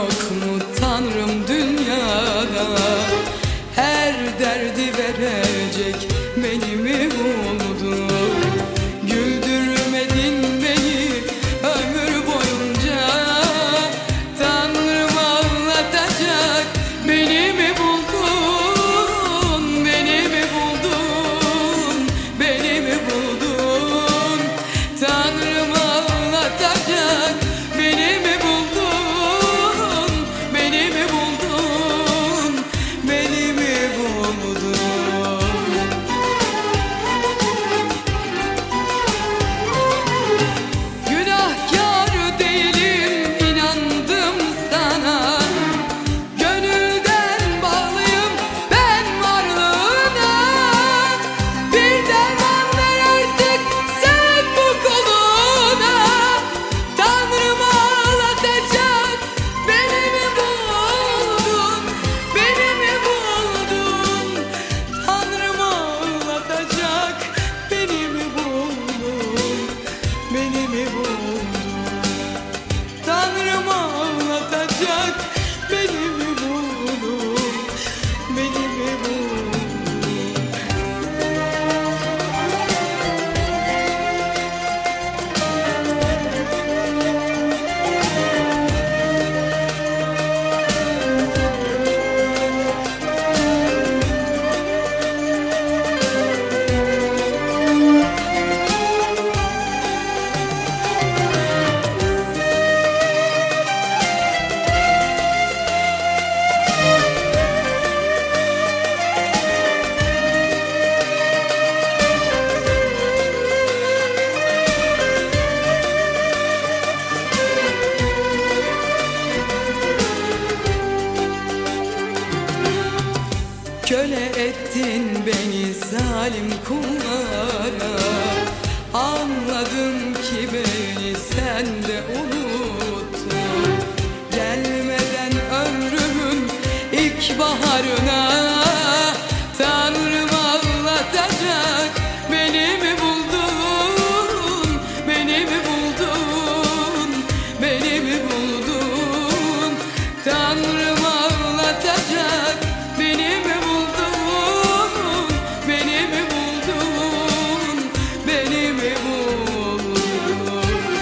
yok mu Tanrım dünyada? Her derdi verecek beni mi buldun? Güldürmedin beni ömür boyunca. Tanrım ağlatacak beni mi buldun? Beni mi buldun? Beni mi buldun? Tanrım ağlatacak beni mi buldun? Beni mi buldun? Beni mi buldun? Günahkar değilim, inandım sana. Gönülden bağlıyım ben varlığına. Bir derman ver artık sen bu kuluna. Tanrım ağlatacak beni mi buldun? Beni mi buldun? Tanrım ağlatacak beni mi buldun? Beni mi buldun? Tanrım ağlatacak beni mi buldun? Beni mi buldun? Köle ettin beni zalim kullara. Anladım ki beni sen de unuttun. Gelmeden ömrümün ilk baharına. Tanrım ağlatacak beni mi buldun? Beni mi buldun? Beni mi buldun? Tanrım ağlatacak beni mi buldun? Beni mi buldun? Beni mi buldun?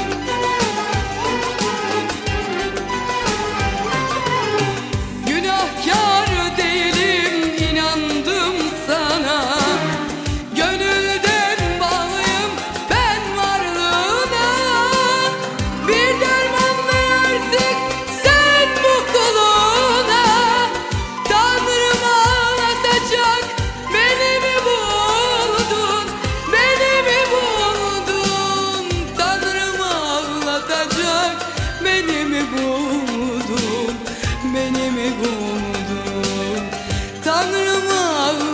Günahkar değilim, inandım sana. Gönülden bağlıyım ben varlığına. Bir derman ver artık sen bu kuluna. Tanrım ağlatacak beni mi buldun? Beni mi buldun? Tanrım ağlatacak beni mi buldun? Beni mi buldun? Tanrım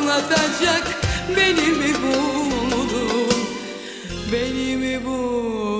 ağlatacak beni mi buldun? Beni mi buldun?